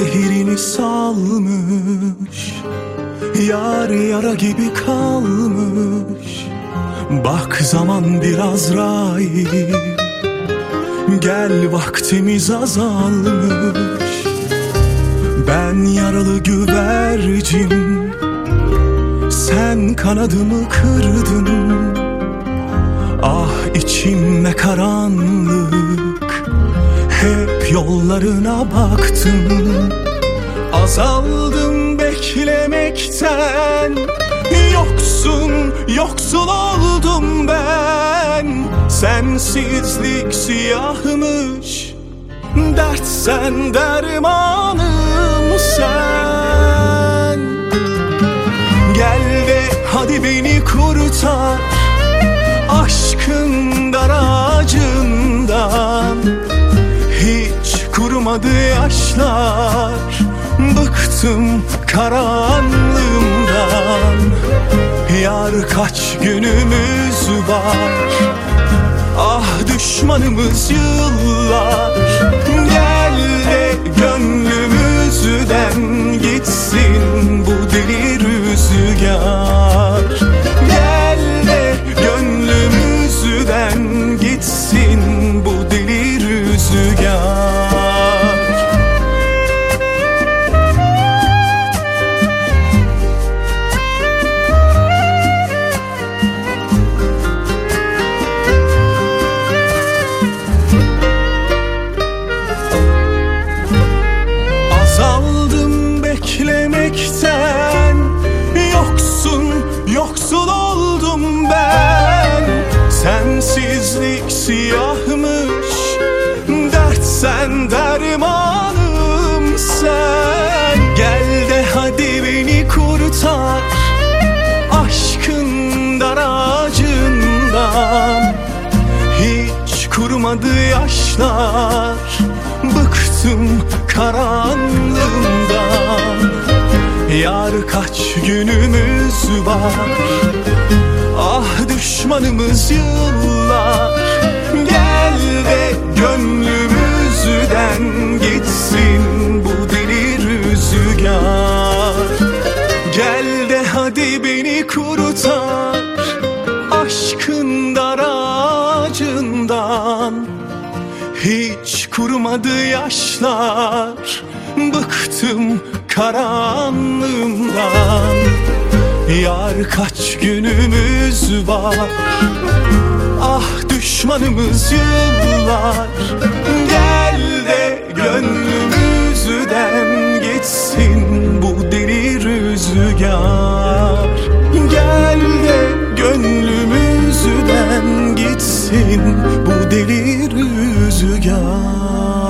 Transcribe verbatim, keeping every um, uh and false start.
zehirini salmış, yar yara gibi kalmış. Bak zaman bir Azrail, gel vaktimiz azalmış. Ben yaralı güvercin, sen kanadımı kırdın. Ah içimde karanlık, hep yollarına baktım. Azaldım beklemekten, yoksun, yoksul oldum ben. Sensizlik siyahmış, dert sen, dermanım sen. Gel de hadi beni kurtar, aşkın dar ağacından. Hiç kurumadı yaşlar, bıktım karanlığımdan. Yar kaç günümüz var, ah düşmanımız yıllar. Gel de gönlümüzden gitsin bu deli rüzgar. Gel de gönlümüzden gitsin bu deli rüzgar. Azaldım beklemekten, yoksun, yoksul oldum ben. Sensizlik siyahmış, dert sen, dermanım sen. Gel de hadi beni kurtar, aşkın dar ağacından. Hiç kurumadı yaşlar, bıktım karanlığımdan. Yar kaç günümüz var, ah düşmanımız yıllar. Gel de gönlümüzden gitsin bu deli rüzgar. Gel de hadi beni kurtar, aşkın dar ağacından. Hiç kurumadı yaşlar, bıktım karanlığımdan. Yar kaç günümüz var, ah düşmanımız yıllar. Gel de gönlümüzden gitsin bu deli rüzgar. Gel de gönlümüzden gitsin bu deli rüzgar.